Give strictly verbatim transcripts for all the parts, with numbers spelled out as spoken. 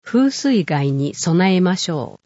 風水害に備えましょう。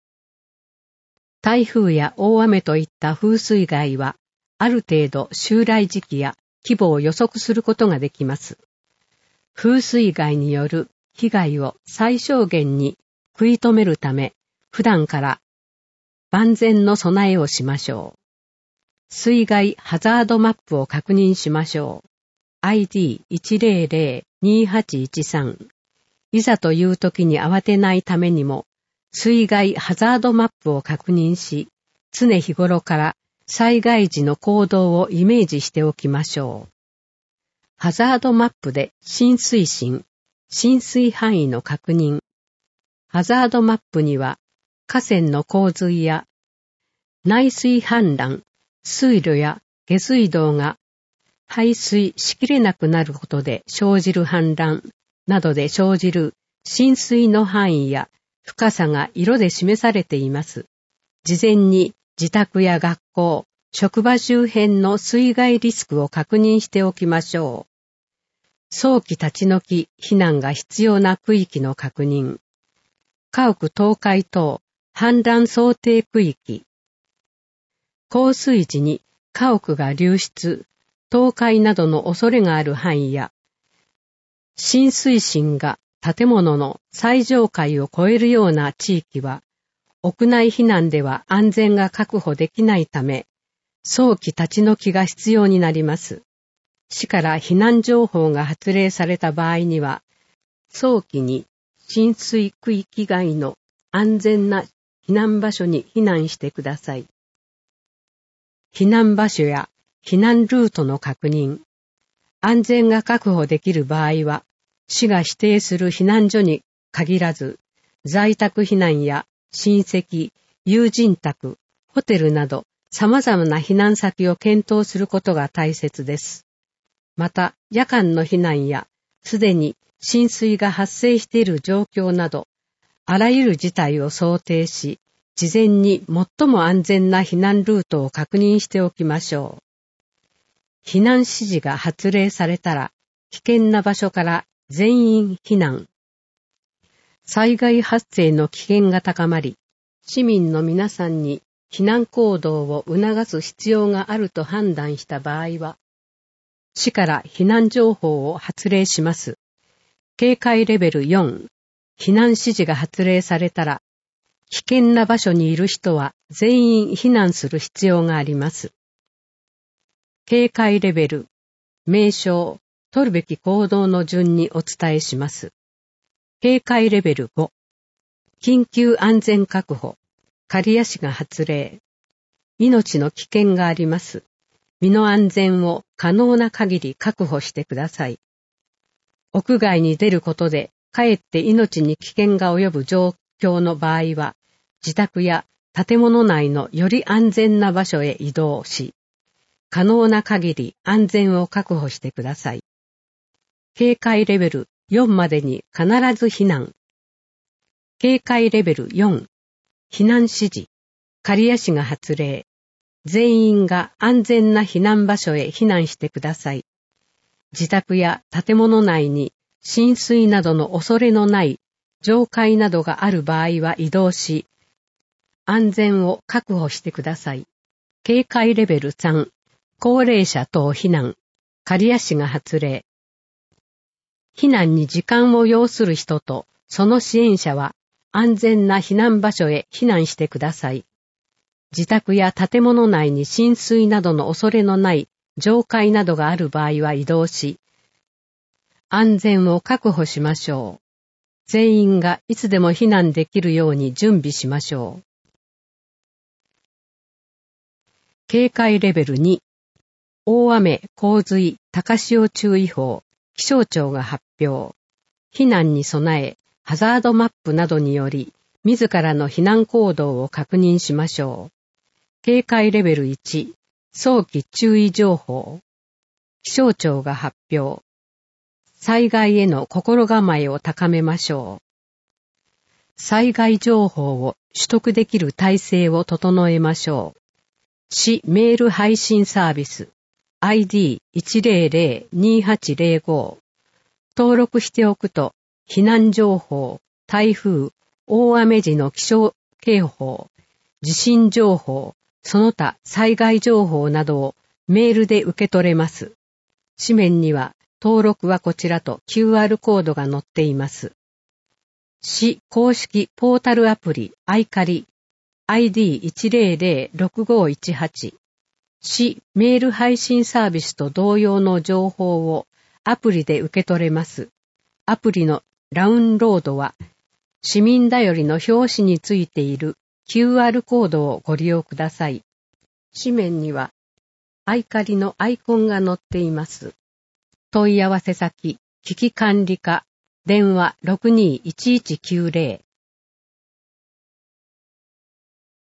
台風や大雨といった風水害は、ある程度襲来時期や規模を予測することができます。風水害による被害を最小限に食い止めるため、普段から万全の備えをしましょう。水害ハザードマップを確認しましょう。アイディーいちゼロゼロにはちいちさん。いざという時に慌てないためにも、水害ハザードマップを確認し、常日頃から災害時の行動をイメージしておきましょう。ハザードマップで浸水深、浸水範囲の確認。ハザードマップには河川の洪水や内水氾濫、水路や下水道が排水しきれなくなることで生じる氾濫などで生じる浸水の範囲や深さが色で示されています。事前に自宅や学校、職場周辺の水害リスクを確認しておきましょう。早期立ち退き、避難が必要な区域の確認。家屋倒壊等、氾濫想定区域。洪水時に家屋が流出、倒壊などの恐れがある範囲や、浸水深が建物の最上階を超えるような地域は、屋内避難では安全が確保できないため、早期立ち退きが必要になります。市から避難情報が発令された場合には、早期に浸水区域外の安全な避難場所に避難してください。避難場所や避難ルートの確認。安全が確保できる場合は、市が指定する避難所に限らず、在宅避難や親戚、友人宅、ホテルなど様々な避難先を検討することが大切です。また、夜間の避難や、すでに浸水が発生している状況など、あらゆる事態を想定し、事前に最も安全な避難ルートを確認しておきましょう。避難指示が発令されたら、危険な場所から全員避難。災害発生の危険が高まり、市民の皆さんに避難行動を促す必要があると判断した場合は、市から避難情報を発令します。警戒レベルよん、避難指示が発令されたら、危険な場所にいる人は全員避難する必要があります。警戒レベル、名称、取るべき行動の順にお伝えします。警戒レベルご、緊急安全確保、刈谷市が発令。命の危険があります。身の安全を可能な限り確保してください。屋外に出ることで、かえって命に危険が及ぶ状況の場合は、自宅や建物内のより安全な場所へ移動し、可能な限り安全を確保してください。警戒レベルよんまでに必ず避難。警戒レベルよん、避難指示、刈谷市が発令。全員が安全な避難場所へ避難してください。自宅や建物内に浸水などの恐れのない上階などがある場合は移動し、安全を確保してください。警戒レベルさん、高齢者等避難、刈谷市が発令。避難に時間を要する人とその支援者は安全な避難場所へ避難してください。自宅や建物内に浸水などの恐れのない上階などがある場合は移動し、安全を確保しましょう。全員がいつでも避難できるように準備しましょう。警戒レベルに、大雨、洪水、高潮注意報、気象庁が発表。避難に備え、ハザードマップなどにより、自らの避難行動を確認しましょう。警戒レベルいち、早期注意情報。気象庁が発表。災害への心構えを高めましょう。災害情報を取得できる体制を整えましょう。市メール配信サービス アイディーいちゼロゼロにはちゼロご 登録しておくと避難情報、 台風、大雨時の気象警報、地震情報、その他災害情報などをメールで受け取れます。紙面には登録はこちらと キューアール コードが載っています。市公式ポータルアプリアイカリ アイディーいちゼロゼロろくごいちはち 市メール配信サービスと同様の情報をアプリで受け取れます。アプリのダウンロードは市民だよりの表紙についている キューアール コードをご利用ください。紙面にはアイカリのアイコンが載っています。問い合わせ先、危機管理課、電話 ろくにいちいちきゅうゼロ